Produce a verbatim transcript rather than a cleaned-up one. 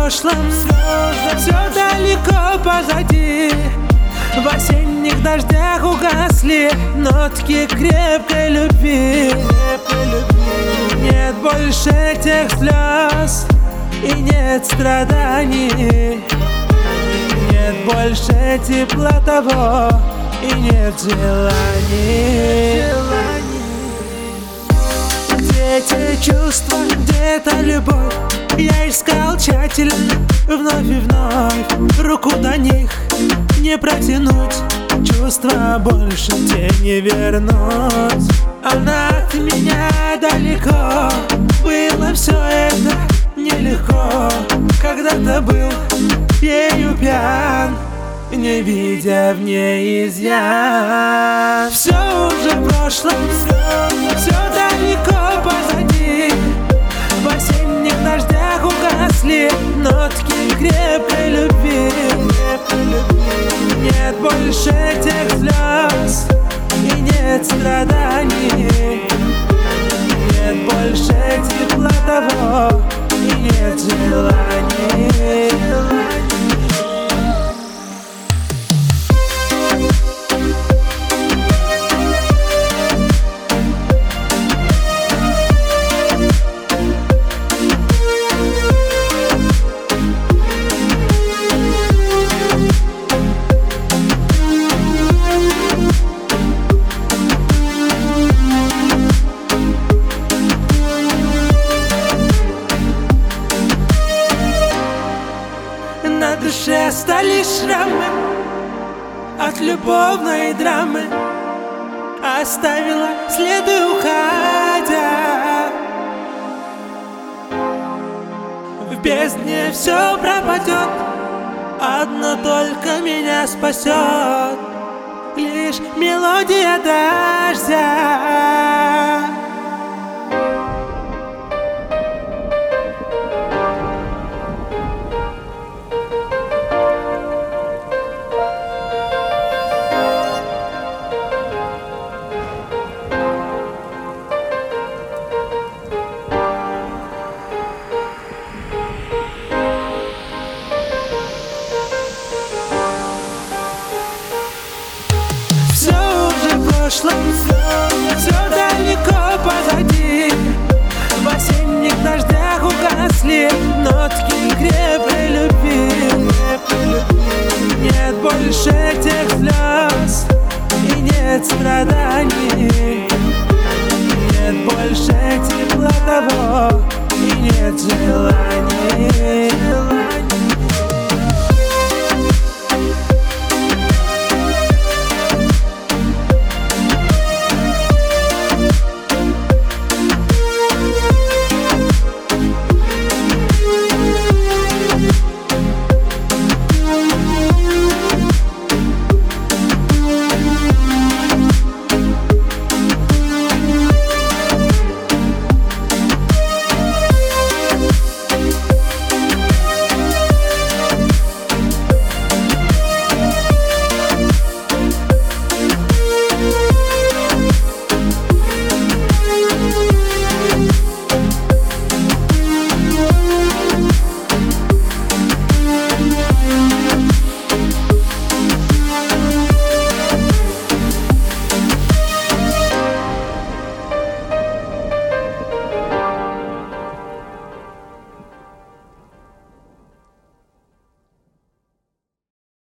прошлом, все далеко позади. В осенних дождях угасли нотки крепкой любви. Нет больше тех слез и нет страданий. Нет больше тепла того и нет желаний. Где те чувства, где эта любовь? Я искал тщательно, вновь и вновь. Руку до них не протянуть, чувства больше те не вернуть. Она от меня далеко, было все это нелегко. Когда-то был ею пьян, не видя в ней изъян. Все уже в прошлом, все далеко позади. В осенних дождях угасли нотки крепкой любви. Нет больше тех слез и нет страданий. Нет больше тепла того и нет желаний. На душе остались шрамы от любовной драмы. Оставила следы, уходя. В бездне все пропадет, одно только меня спасет лишь мелодия дождя. Все далеко позади. В осенних дождях угасли нотки крепкой любви. Нет больше тех слез и нет страданий. Нет больше тепла того и нет желаний.